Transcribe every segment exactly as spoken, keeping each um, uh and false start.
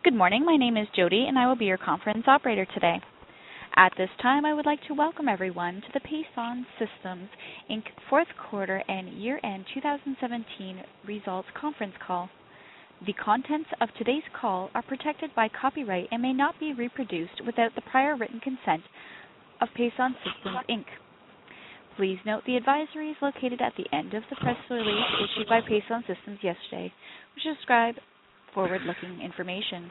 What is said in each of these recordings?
Good morning. My name is Jody, and I will be your conference operator today. At this time, I would like to welcome everyone to the Pason Systems Incorporated fourth quarter and year-end two thousand seventeen results conference call. The contents of today's call are protected by copyright and may not be reproduced without the prior written consent of Pason Systems Incorporated. Please note the advisory is located at the end of the press release issued by Pason Systems yesterday, which describe forward-looking information.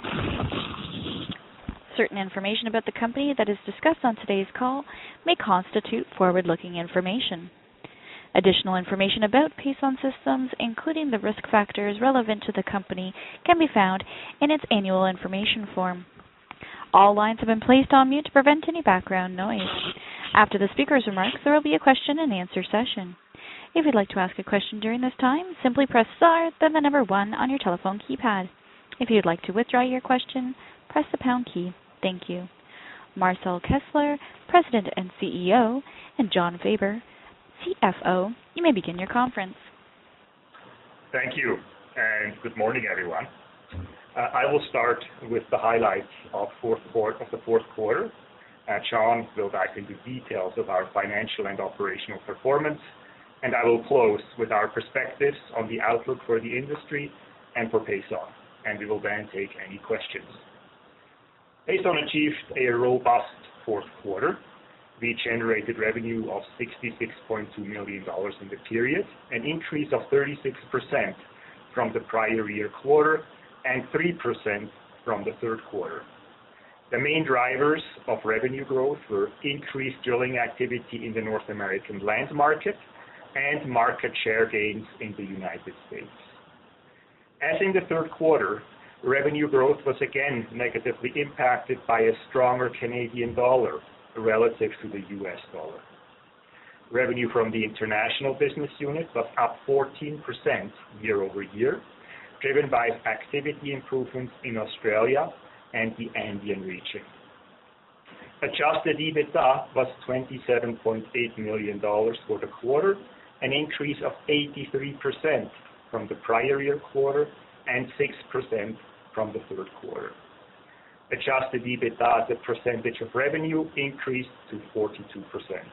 Certain information about the company that is discussed on today's call may constitute forward-looking information. Additional information about Pason Systems, including the risk factors relevant to the company, can be found in its annual information form. All lines have been placed on mute to prevent any background noise. After the speaker's remarks, there will be a question and answer session. If you'd like to ask a question during this time, simply press star, then the number one on your telephone keypad. If you'd like to withdraw your question, press the pound key. Thank you. Marcel Kessler, President and C E O, and Jon Faber, C F O, you may begin your conference. Thank you, and good morning, everyone. Uh, I will start with the highlights of, fourth quarter, of the fourth quarter. Uh, Jon will dive into details of our financial and operational performance, and I will close with our perspectives on the outlook for the industry and for Pason, and we will then take any questions. Pason achieved a robust fourth quarter. We generated revenue of sixty-six point two million dollars in the period, an increase of thirty-six percent from the prior year quarter and three percent from the third quarter. The main drivers of revenue growth were increased drilling activity in the North American land market and market share gains in the United States. As in the third quarter, revenue growth was again negatively impacted by a stronger Canadian dollar relative to the U S dollar. Revenue from the international business unit was up fourteen percent year over year, driven by activity improvements in Australia and the Andean region. Adjusted EBITDA was twenty-seven point eight million dollars for the quarter, an increase of eighty-three percent from the prior year quarter and six percent from the third quarter. Adjusted EBITDA as a percentage of revenue increased to forty-two percent.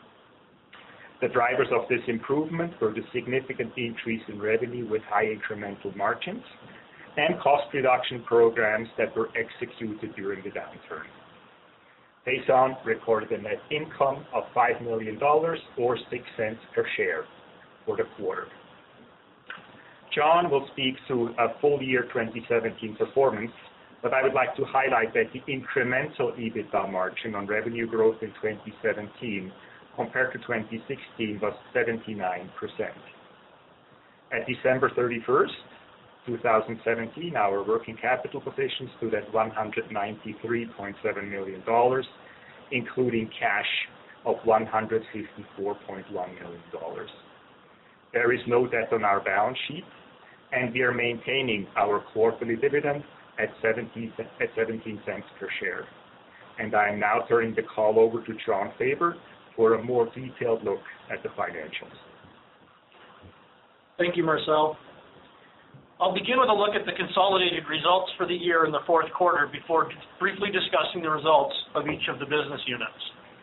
The drivers of this improvement were the significant increase in revenue with high incremental margins and cost reduction programs that were executed during the downturn. Pason recorded a net income of five million dollars or six cents per share for the quarter. Jon will speak to a full year twenty seventeen performance, but I would like to highlight that the incremental EBITDA margin on revenue growth in twenty seventeen compared to twenty sixteen was seventy-nine percent. At December thirty-first, twenty seventeen, our working capital position stood at one hundred ninety-three point seven million dollars, including cash of one hundred fifty-four point one million dollars. There is no debt on our balance sheet, and we are maintaining our quarterly dividend at seventeen cents per share. And I am now turning the call over to Jon Faber for a more detailed look at the financials. Thank you, Marcel. I'll begin with a look at the consolidated results for the year in the fourth quarter before briefly discussing the results of each of the business units.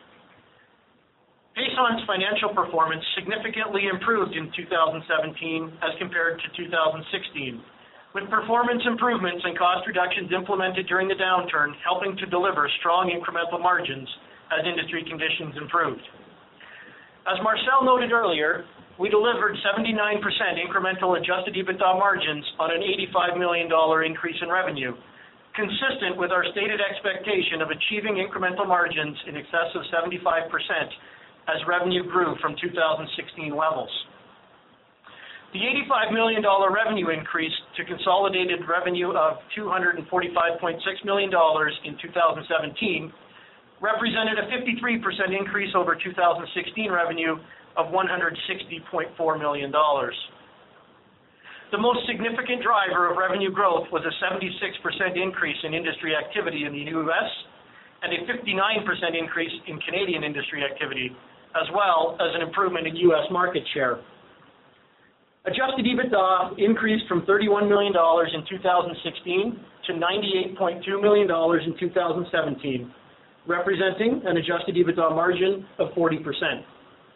Pason's financial performance significantly improved in two thousand seventeen as compared to two thousand sixteen, with performance improvements and cost reductions implemented during the downturn helping to deliver strong incremental margins as industry conditions improved. As Marcel noted earlier, we delivered seventy-nine percent incremental adjusted EBITDA margins on an eighty-five million dollars increase in revenue, consistent with our stated expectation of achieving incremental margins in excess of seventy-five percent as revenue grew from two thousand sixteen levels. The eighty-five million dollars revenue increase to consolidated revenue of two hundred forty-five point six million dollars in two thousand seventeen represented a fifty-three percent increase over two thousand sixteen revenue of one hundred sixty point four million dollars. The most significant driver of revenue growth was a seventy-six percent increase in industry activity in the U S and a fifty-nine percent increase in Canadian industry activity, as well as an improvement in U S market share. Adjusted EBITDA increased from thirty-one million dollars in two thousand sixteen to ninety-eight point two million dollars in two thousand seventeen, representing an adjusted EBITDA margin of forty percent.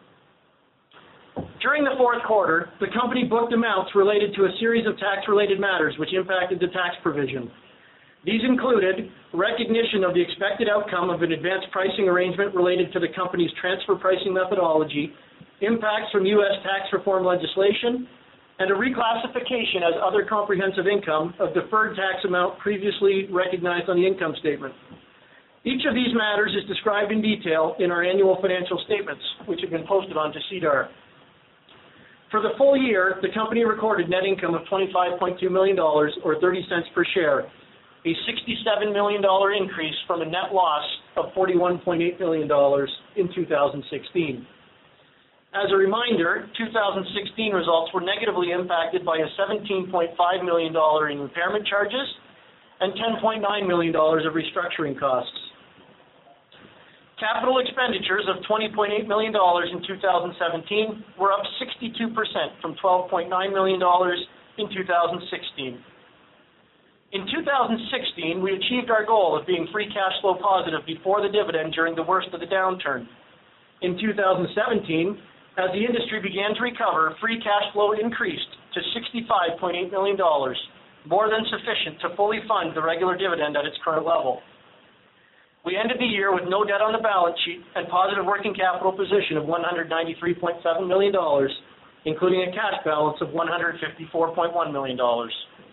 During the fourth quarter, the company booked amounts related to a series of tax-related matters which impacted the tax provision. These included recognition of the expected outcome of an advanced pricing arrangement related to the company's transfer pricing methodology, impacts from U S tax reform legislation, and a reclassification as other comprehensive income of deferred tax amount previously recognized on the income statement. Each of these matters is described in detail in our annual financial statements, which have been posted onto C D A R. For the full year, the company recorded net income of twenty-five point two million dollars, or thirty cents per share, a sixty-seven million dollars increase from a net loss of forty-one point eight million dollars in two thousand sixteen. As a reminder, two thousand sixteen results were negatively impacted by a seventeen point five million dollars in impairment charges and ten point nine million dollars of restructuring costs. Capital expenditures of twenty point eight million dollars in two thousand seventeen were up sixty-two percent from twelve point nine million dollars in two thousand sixteen. In two thousand sixteen, we achieved our goal of being free cash flow positive before the dividend during the worst of the downturn. In two thousand seventeen, as the industry began to recover, free cash flow increased to sixty-five point eight million dollars, more than sufficient to fully fund the regular dividend at its current level. We ended the year with no debt on the balance sheet and positive working capital position of one hundred ninety-three point seven million dollars, including a cash balance of one hundred fifty-four point one million dollars.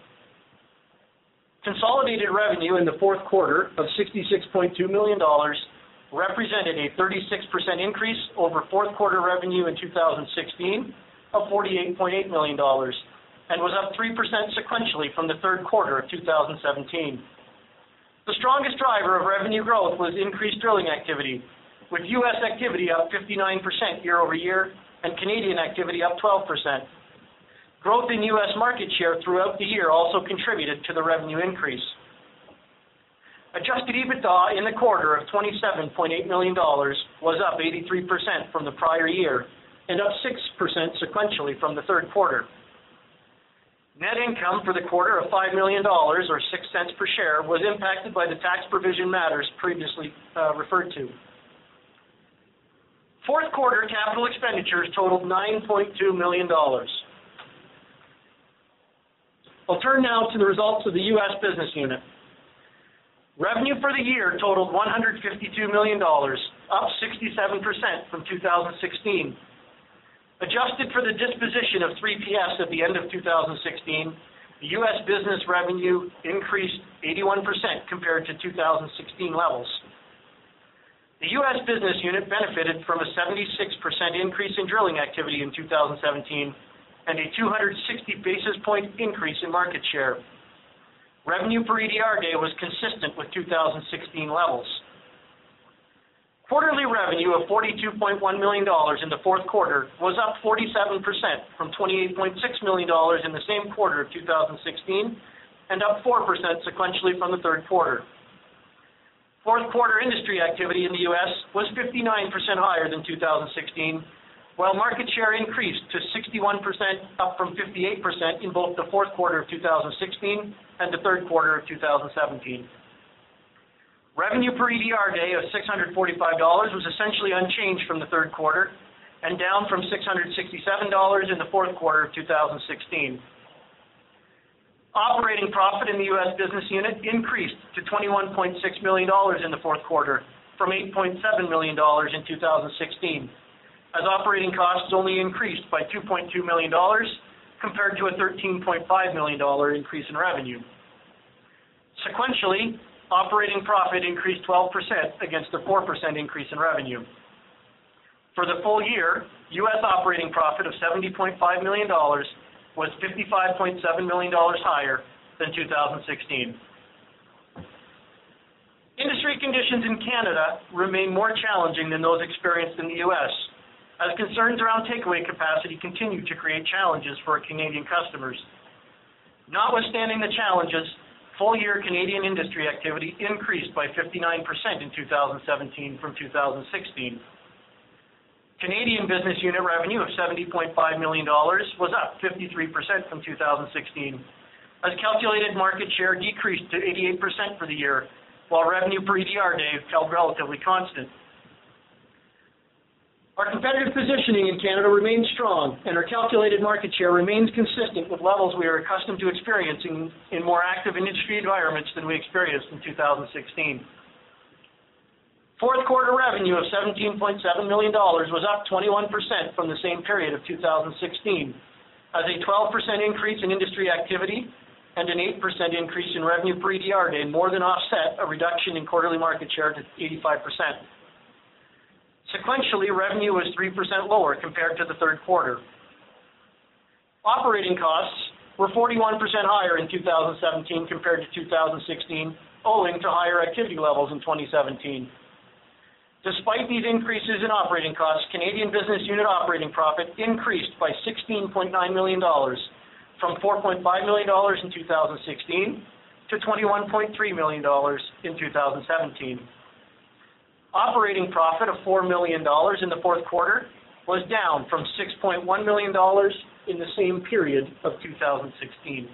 Consolidated revenue in the fourth quarter of sixty-six point two million dollars represented a thirty-six percent increase over fourth quarter revenue in two thousand sixteen of forty-eight point eight million dollars and was up three percent sequentially from the third quarter of two thousand seventeen. The strongest driver of revenue growth was increased drilling activity, with U S activity up fifty-nine percent year over year and Canadian activity up twelve percent. Growth in U S market share throughout the year also contributed to the revenue increase. Adjusted EBITDA in the quarter of twenty-seven point eight million dollars was up eighty-three percent from the prior year and up six percent sequentially from the third quarter. Net income for the quarter of five million dollars, or six cents per share, was impacted by the tax provision matters previously uh, referred to. Fourth quarter capital expenditures totaled nine point two million dollars. I'll turn now to the results of the U S business unit. Revenue for the year totaled one hundred fifty-two million dollars, up sixty-seven percent from two thousand sixteen. Adjusted for the disposition of three P S at the end of two thousand sixteen, the U S business revenue increased eighty-one percent compared to two thousand sixteen levels. The U S business unit benefited from a seventy-six percent increase in drilling activity in two thousand seventeen and a two hundred sixty basis point increase in market share. Revenue per E D R day was consistent with two thousand sixteen levels. Quarterly revenue of forty-two point one million dollars in the fourth quarter was up forty-seven percent from twenty-eight point six million dollars in the same quarter of two thousand sixteen and up four percent sequentially from the third quarter. Fourth quarter industry activity in the U S was fifty-nine percent higher than two thousand sixteen, while market share increased to sixty-one percent, up from fifty-eight percent in both the fourth quarter of two thousand sixteen and the third quarter of two thousand seventeen. Revenue per E D R day of six hundred forty-five dollars was essentially unchanged from the third quarter and down from six hundred sixty-seven dollars in the fourth quarter of two thousand sixteen. Operating profit in the U S business unit increased to twenty-one point six million dollars in the fourth quarter from eight point seven million dollars in two thousand sixteen, as operating costs only increased by two point two million dollars compared to a thirteen point five million dollars increase in revenue. Sequentially, operating profit increased twelve percent against a four percent increase in revenue. For the full year, U S operating profit of seventy point five million dollars was fifty-five point seven million dollars higher than two thousand sixteen. Industry conditions in Canada remain more challenging than those experienced in the U S, as concerns around takeaway capacity continue to create challenges for Canadian customers. Notwithstanding the challenges, full-year Canadian industry activity increased by fifty-nine percent in two thousand seventeen from two thousand sixteen. Canadian business unit revenue of seventy point five million dollars was up fifty-three percent from two thousand sixteen, as calculated market share decreased to eighty-eight percent for the year, while revenue per E D R day held relatively constant. Our competitive positioning in Canada remains strong, and our calculated market share remains consistent with levels we are accustomed to experiencing in more active industry environments than we experienced in two thousand sixteen. Fourth quarter revenue of seventeen point seven million dollars was up twenty-one percent from the same period of two thousand sixteen, as a twelve percent increase in industry activity and an eight percent increase in revenue per E D R day more than offset a reduction in quarterly market share to eighty-five percent. Sequentially, revenue was three percent lower compared to the third quarter. Operating costs were forty-one percent higher in two thousand seventeen compared to two thousand sixteen, owing to higher activity levels in twenty seventeen. Despite these increases in operating costs, Canadian business unit operating profit increased by sixteen point nine million dollars, from four point five million dollars in two thousand sixteen to twenty-one point three million dollars in two thousand seventeen. Operating profit of four million dollars in the fourth quarter was down from six point one million dollars in the same period of two thousand sixteen.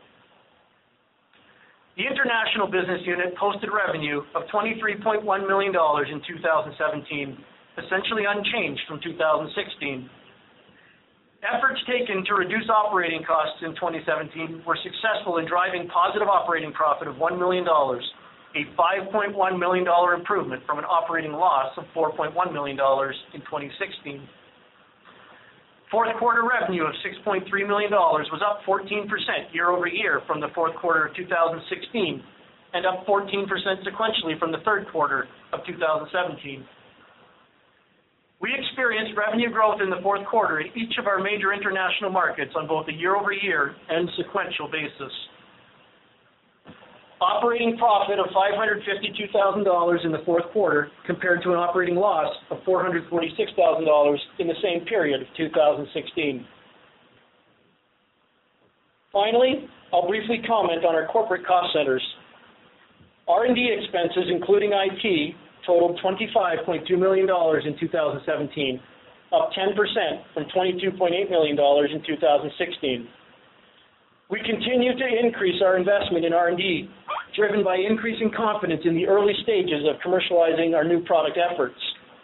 The international business unit posted revenue of twenty-three point one million dollars in two thousand seventeen, essentially unchanged from two thousand sixteen. Efforts taken to reduce operating costs in twenty seventeen were successful in driving positive operating profit of one million dollars, a five point one million dollars improvement from an operating loss of four point one million dollars in twenty sixteen. Fourth quarter revenue of six point three million dollars was up fourteen percent year over year from the fourth quarter of two thousand sixteen and up fourteen percent sequentially from the third quarter of two thousand seventeen. We experienced revenue growth in the fourth quarter in each of our major international markets on both a year-over-year and sequential basis. Operating profit of five hundred fifty-two thousand dollars in the fourth quarter compared to an operating loss of four hundred forty-six thousand dollars in the same period of two thousand sixteen. Finally, I'll briefly comment on our corporate cost centers. R and D expenses, including I T, totaled twenty-five point two million dollars in two thousand seventeen, up ten percent from twenty-two point eight million dollars in two thousand sixteen. We continue to increase our investment in R and D, driven by increasing confidence in the early stages of commercializing our new product efforts.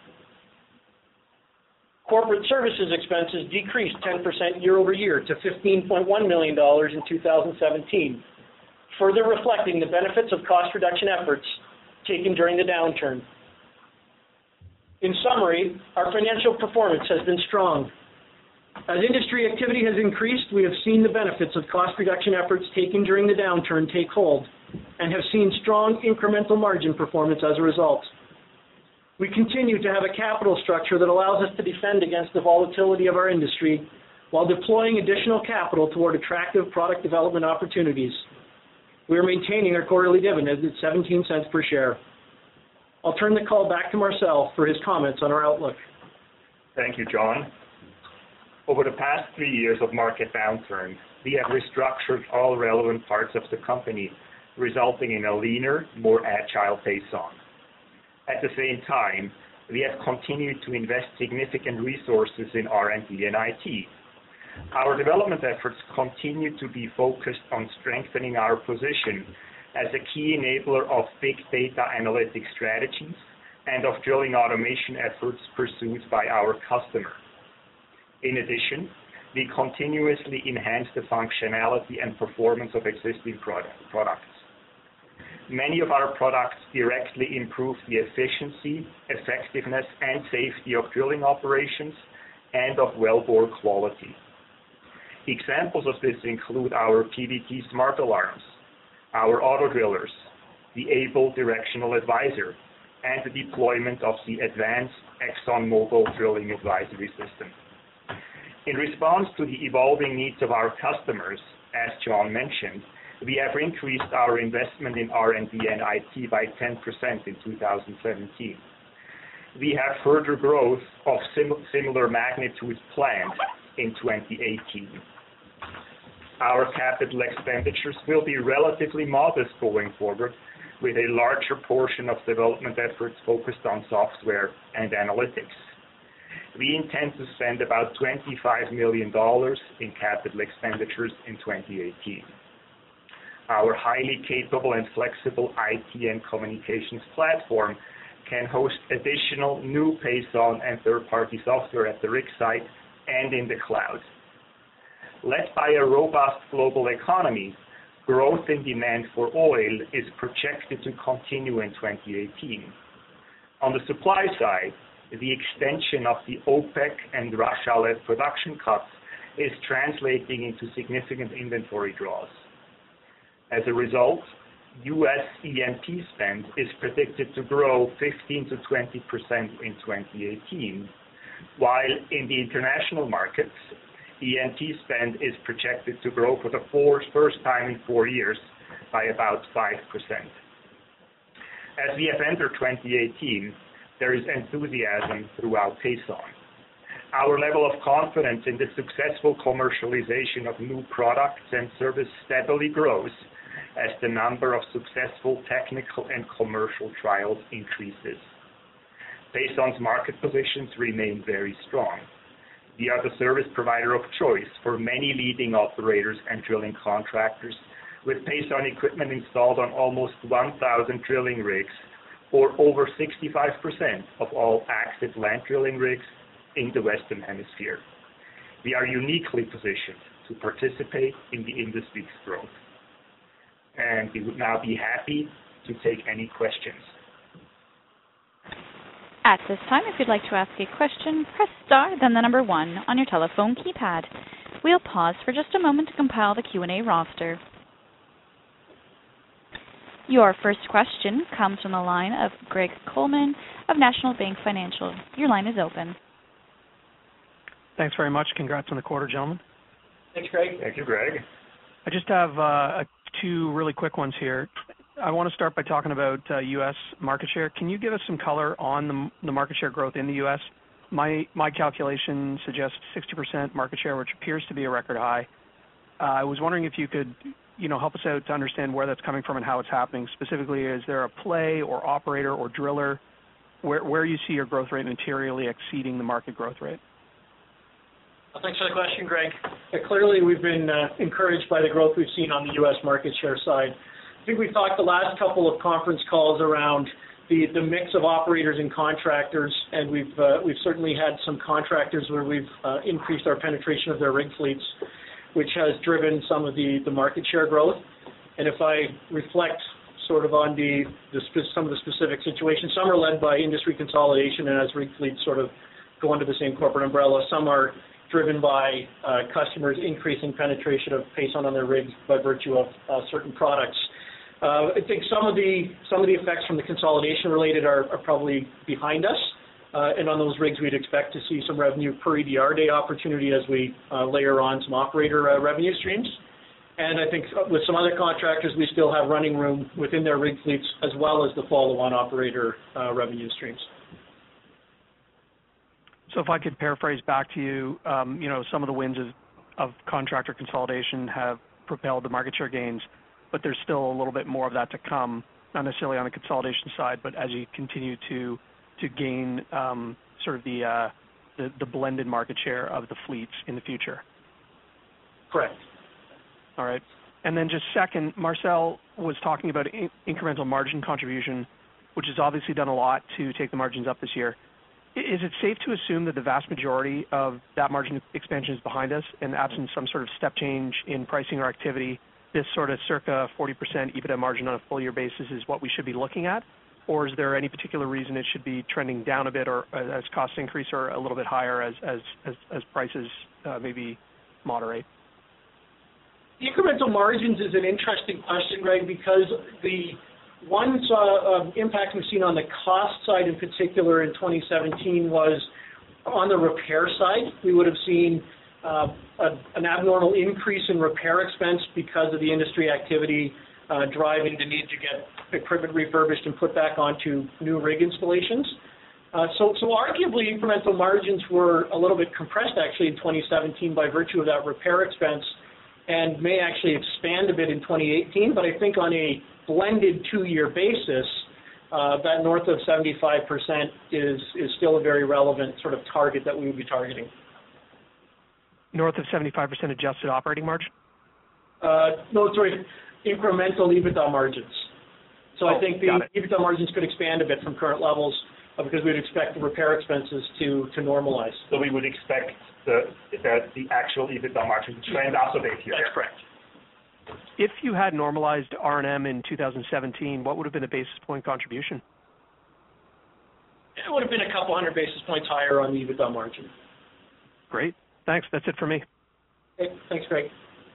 Corporate services expenses decreased ten percent year over year to fifteen point one million dollars in two thousand seventeen, further reflecting the benefits of cost reduction efforts taken during the downturn. In summary, our financial performance has been strong. As industry activity has increased, we have seen the benefits of cost reduction efforts taken during the downturn take hold and have seen strong incremental margin performance as a result. We continue to have a capital structure that allows us to defend against the volatility of our industry while deploying additional capital toward attractive product development opportunities. We are maintaining our quarterly dividend at seventeen cents per share. I'll turn the call back to Marcel for his comments on our outlook. Thank you, John. Over the past three years of market downturn, we have restructured all relevant parts of the company, resulting in a leaner, more agile Pason. At the same time, we have continued to invest significant resources in R and D and I T. Our development efforts continue to be focused on strengthening our position as a key enabler of big data analytic strategies and of drilling automation efforts pursued by our customers. In addition, we continuously enhance the functionality and performance of existing product, products. Many of our products directly improve the efficiency, effectiveness, and safety of drilling operations and of wellbore quality. Examples of this include our P V T smart alarms, our auto drillers, the Able Directional Advisor, and the deployment of the advanced ExxonMobil Drilling Advisory System. In response to the evolving needs of our customers, as John mentioned, we have increased our investment in R and D and I T by ten percent in two thousand seventeen. We have further growth of sim- similar magnitude planned in twenty eighteen. Our capital expenditures will be relatively modest going forward, with a larger portion of development efforts focused on software and analytics. We intend to spend about twenty-five million dollars in capital expenditures in twenty eighteen. our highly capable and flexible I T and communications platform can host additional new Pason and third-party software at the rig site and in the cloud. Led by a robust global economy, growth in demand for oil is projected to continue in twenty eighteen. On the supply side, the extension of the OPEC and Russia-led production cuts is translating into significant inventory draws. As a result, U S E and P spend is predicted to grow fifteen to twenty percent in twenty eighteen, while in the international markets, E and P spend is projected to grow for the four, first time in four years by about five percent. As we have entered twenty eighteen, there is enthusiasm throughout Pason. Our level of confidence in the successful commercialization of new products and service steadily grows as the number of successful technical and commercial trials increases. Pason's market positions remain very strong. We are the service provider of choice for many leading operators and drilling contractors, with Pason equipment installed on almost one thousand drilling rigs, or over sixty-five percent of all active land drilling rigs in the Western Hemisphere. We are uniquely positioned to participate in the industry's growth. And we would now be happy to take any questions. At this time, if you'd like to ask a question, press star, then the number one on your telephone keypad. We'll pause for just a moment to compile the Q and A roster. Your first question comes from the line of Greg Coleman of National Bank Financial. Your line is open. Thanks very much. Congrats on the quarter, gentlemen. Thanks, Greg. Thank you, Greg. I just have uh, two really quick ones here. I want to start by talking about uh, U S market share. Can you give us some color on the, the market share growth in the U S? My my calculation suggests sixty percent market share, which appears to be a record high. Uh, I was wondering if you could, you know, help us out to understand where that's coming from and how it's happening. Specifically, is there a play or operator or driller where where you see your growth rate materially exceeding the market growth rate? Well, thanks for the question, Greg. Uh, clearly, we've been uh, encouraged by the growth we've seen on the U S market share side. I think we've talked the last couple of conference calls around the, the mix of operators and contractors, and we've uh, we've certainly had some contractors where we've uh, increased our penetration of their rig fleets, which has driven some of the, the market share growth. And if I reflect sort of on the, the some of the specific situations, some are led by industry consolidation and as rig fleets sort of go under the same corporate umbrella. Some are driven by uh, customers increasing penetration of Pason on their rigs by virtue of uh, certain products. Uh, I think some of the some of the effects from the consolidation related are, are probably behind us, uh, and on those rigs we'd expect to see some revenue per E D R day opportunity as we uh, layer on some operator uh, revenue streams. And I think with some other contractors we still have running room within their rig fleets as well as the follow-on operator uh, revenue streams. So if I could paraphrase back to you, um, you know, some of the wins of, of contractor consolidation have propelled the market share gains, but there's still a little bit more of that to come, not necessarily on the consolidation side, but as you continue to to gain um, sort of the, uh, the the blended market share of the fleets in the future. Correct. All right. And then just second, Marcel was talking about in- incremental margin contribution, which has obviously done a lot to take the margins up this year. Is it safe to assume that the vast majority of that margin expansion is behind us, and absent some sort of step change in pricing or activity, this sort of circa forty percent EBITDA margin on a full year basis is what we should be looking at? Or is there any particular reason it should be trending down a bit, or as costs increase, or a little bit higher as as as, as prices uh, maybe moderate? The incremental margins is an interesting question, Greg, because the one uh, impact we've seen on the cost side in particular in twenty seventeen was on the repair side. We would have seen uh, a, an abnormal increase in repair expense because of the industry activity uh, driving the need to get equipment refurbished and put back onto new rig installations. Uh, so, so arguably incremental margins were a little bit compressed actually in twenty seventeen by virtue of that repair expense, and may actually expand a bit in twenty eighteen, but I think on a blended two-year basis, uh, that north of seventy-five percent is, is still a very relevant sort of target that we would be targeting. North of seventy-five percent adjusted operating margin? Uh, no, sorry. incremental EBITDA margins. So Oh, I think the EBITDA margins could expand a bit from current levels uh, because we'd expect the repair expenses to, to normalize. So we would expect the, the, the actual EBITDA margin to trend up a bit here. That's correct. If you had normalized R and M in two thousand seventeen, what would have been a basis point contribution? It would have been a couple hundred basis points higher on the EBITDA margin. Great. Thanks. That's it for me. Okay. Thanks, Greg.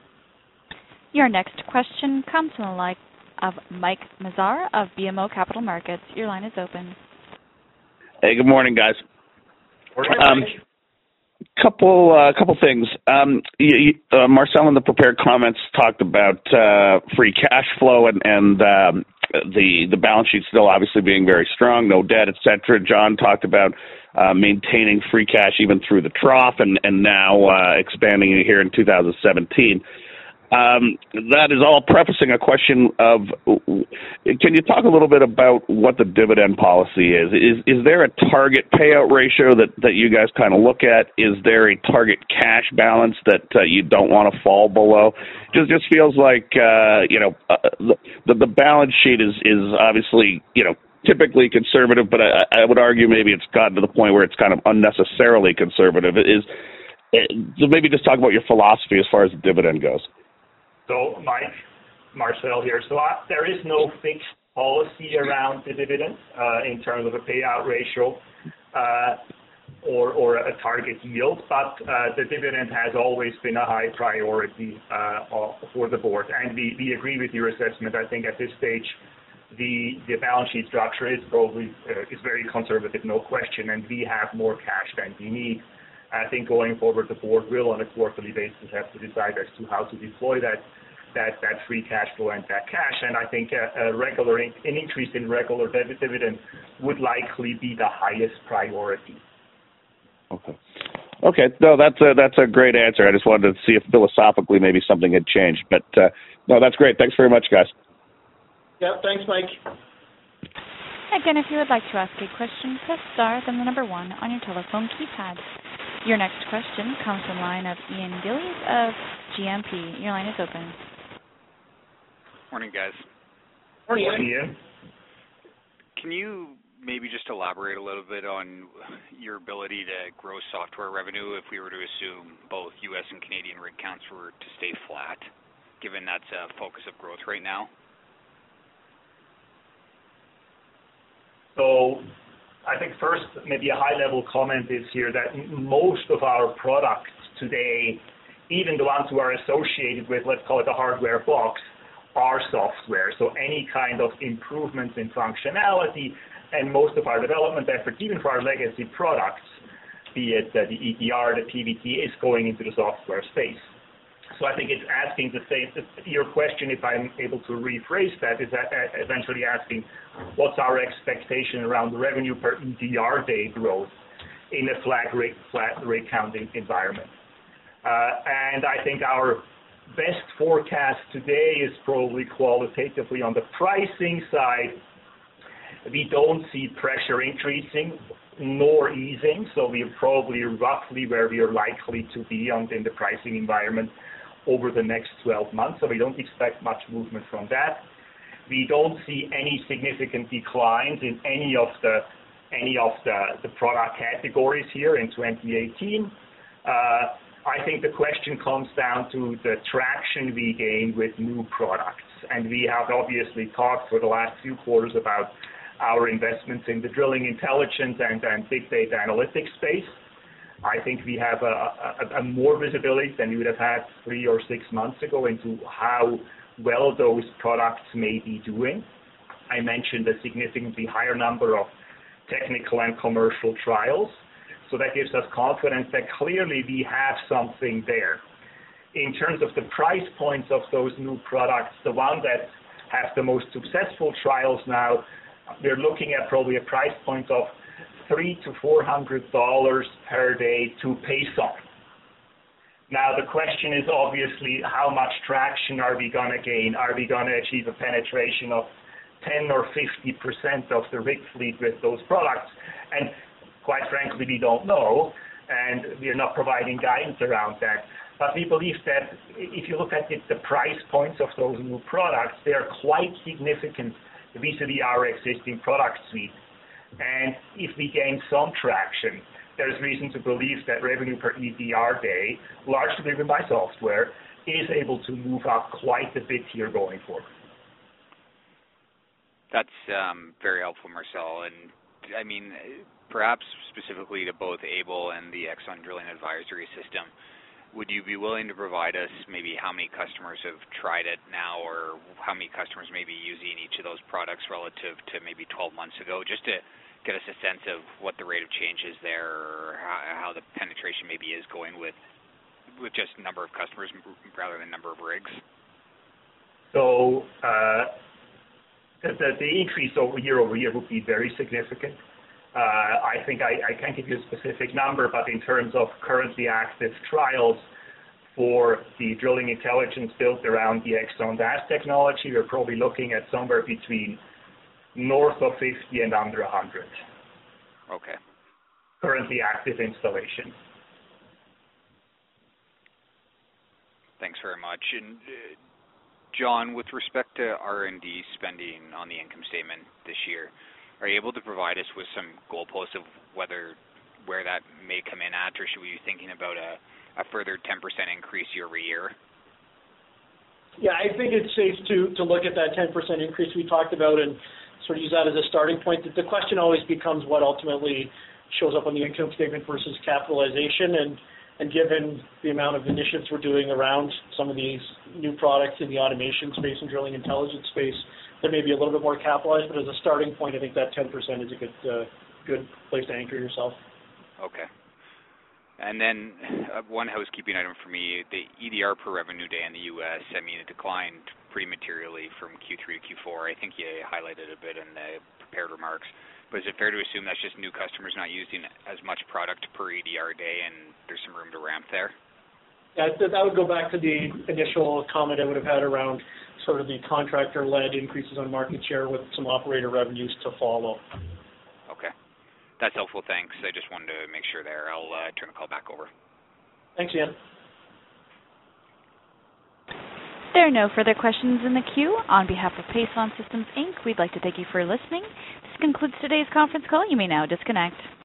Your next question comes from the line of Mike Mazar of B M O Capital Markets. Your line is open. Hey, good morning, guys. Morning, um, Mike. Couple, uh, couple things. Um, you, uh, Marcel in the prepared comments talked about uh, free cash flow and, and um, the the balance sheet still obviously being very strong, no debt, et cetera. John talked about uh, maintaining free cash even through the trough, and and now uh, expanding it here in two thousand seventeen. Um, that is all prefacing a question of, can you talk a little bit about what the dividend policy is? Is is there a target payout ratio that, that you guys kind of look at? Is there a target cash balance that uh, you don't want to fall below? Just just feels like, uh, you know, uh, the, the balance sheet is, is obviously, you know, typically conservative, but I, I would argue maybe it's gotten to the point where it's kind of unnecessarily conservative. It is, so maybe just talk about your philosophy as far as the dividend goes. So, Mike, Marcel here. So uh, there is no fixed policy around the dividend uh, in terms of a payout ratio uh, or, or a target yield, but uh, the dividend has always been a high priority uh, for the board. And we, we agree with your assessment. I think at this stage, the, the balance sheet structure is probably uh, is very conservative, no question, and we have more cash than we need. I think going forward, the board will, on a quarterly basis, have to decide as to how to deploy that that, that free cash flow and that cash. And I think a, a regular an increase in regular dividend would likely be the highest priority. Okay. Okay. No, that's a that's a great answer. I just wanted to see if philosophically maybe something had changed. But uh, no, that's great. Thanks very much, guys. Yeah. Thanks, Mike. Again, if you would like to ask a question, press star, then the number one on your telephone keypad. Your next question comes from the line of Ian Gillies of G M P. Your line is open. Morning, guys. Morning, Ian. Can you maybe just elaborate a little bit on your ability to grow software revenue if we were to assume both U S and Canadian rig counts were to stay flat, given that's a focus of growth right now? So I think first, maybe a high-level comment is here that most of our products today, even the ones who are associated with, let's call it a hardware box, are software. So any kind of improvements in functionality, and most of our development efforts, even for our legacy products, be it uh, the E D R, the P V T, is going into the software space. So I think it's asking the same, your question, if I'm able to rephrase that, is that eventually asking what's our expectation around the revenue per E D R day growth in a flat rig, flat rig counting environment. Uh, and I think our best forecast today is probably qualitatively on the pricing side. We don't see pressure increasing nor easing, so we're probably roughly where we are likely to be on, in the pricing environment over the next twelve months, so we don't expect much movement from that. We don't see any significant declines in any of the any of the, the product categories here in twenty eighteen. Uh, I think the question comes down to the traction we gain with new products, and we have obviously talked for the last few quarters about our investments in the drilling intelligence and, and big data analytics space. I think we have a, a, a more visibility than we would have had three or six months ago into how well those products may be doing. I mentioned a significantly higher number of technical and commercial trials, so that gives us confidence that clearly we have something there. In terms of the price points of those new products, the one that has the most successful trials now, we're looking at probably a price point of three to four hundred dollars per day to Pason. Now the question is obviously how much traction are we going to gain? Are we going to achieve a penetration of ten or fifty percent of the rig fleet with those products? And quite frankly, we don't know, and we're not providing guidance around that. But we believe that if you look at it, the price points of those new products, they are quite significant vis-a-vis our existing product suite. And if we gain some traction, there's reason to believe that revenue per E D R day, largely driven by software, is able to move up quite a bit here going forward. That's um, very helpful, Marcel. And I mean, perhaps specifically to both Able and the Exxon Drilling Advisory System, would you be willing to provide us maybe how many customers have tried it now, or how many customers may be using each of those products relative to maybe twelve months ago, just to get us a sense of what the rate of change is there, or how, how the penetration maybe is going with with just number of customers rather than number of rigs? So uh, the, the, the increase over year over year would be very significant. Uh, I think I, I can't give you a specific number, but in terms of currently active trials for the drilling intelligence built around the Exxon D A S technology, we're probably looking at somewhere between north of fifty and under one hundred. Okay. Currently active installation. Thanks very much. And uh, John, with respect to R and D spending on the income statement this year, are you able to provide us with some goalposts of whether where that may come in at, or should we be thinking about a, a further ten percent increase year over year? Yeah, I think it's safe to, to look at that ten percent increase we talked about and sort of use that as a starting point. The question always becomes what ultimately shows up on the income statement versus capitalization, and, and given the amount of initiatives we're doing around some of these new products in the automation space and drilling intelligence space, there may be a little bit more capitalized, but as a starting point, I think that ten percent is a good uh, good place to anchor yourself. Okay. And then uh, one housekeeping item for me, the E D R per revenue day in the U S, I mean, it declined pretty materially from Q three to Q four. I think you highlighted a bit in the prepared remarks. But is it fair to assume that's just new customers not using as much product per E D R day, and there's some room to ramp there? Yeah, that would go back to the initial comment I would have had around sort of the contractor-led increases on market share with some operator revenues to follow. Okay. That's helpful, thanks. I just wanted to make sure there. I'll uh, turn the call back over. Thanks, Ian. There are no further questions in the queue. On behalf of Pason Systems, Incorporated, we'd like to thank you for listening. This concludes today's conference call. You may now disconnect.